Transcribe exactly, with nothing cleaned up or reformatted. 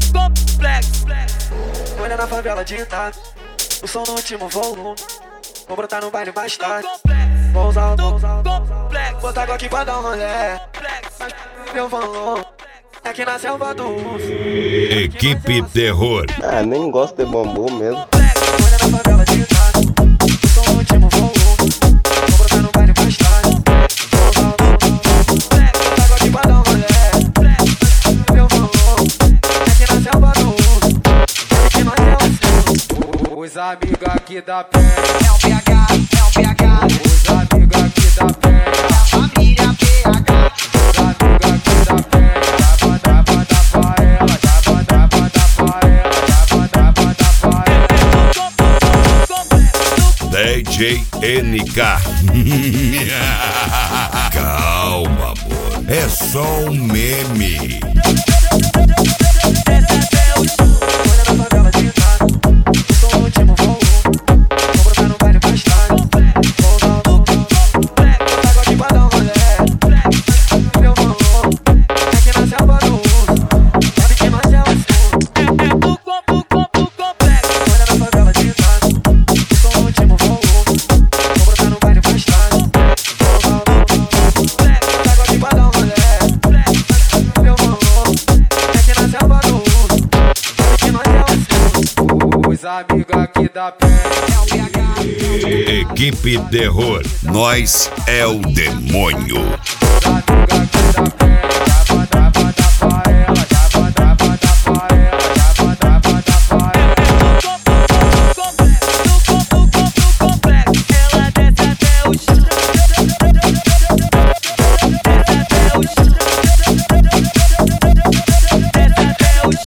complexo. Olha na favela de Itaca, o som no último volume. Vou brotar no baile mais tarde. Vou usar, vou usar, Complexo. botar água aqui pra dar um rolê. Mas meu valor é que na selva do urso. Equipe Terror. Ah, nem gosto de bambu mesmo. Olha na favela de Itaca, o som no último volume. Vou brotar no baile mais tarde. Vou usar, vou usar, botar água aqui pra dar um rolê. Meu valor é que na selva do urso. É que nós é o Os amigos aqui da pé é o P H, é o P H. Os amigos aqui da pé é a família P H. Os amigos aqui da pé já manda, manda pra ela, já manda, manda pra ela, já manda, manda pra ela. D J N K. Calma, amor. É só um meme. Olha na favela de Itaca, o som no último volume. Vou brotar no baile mais tarde. Vou usar, vou usar, botar água aqui pra dar um rolê. Meu valor é que na selva do urso. Sabe que nós é o sul. Olha na favela de Itaca, o som no último volume. Vou brotar no baile mais tarde. Vou usar, vou usar, botar água aqui pra dar um rolê. Meu valor é que na selva do urso. Sabe que nós é o sul. Os amigos aqui da pé é o P H. Equipe Terror. Nós é o demônio. Os amigos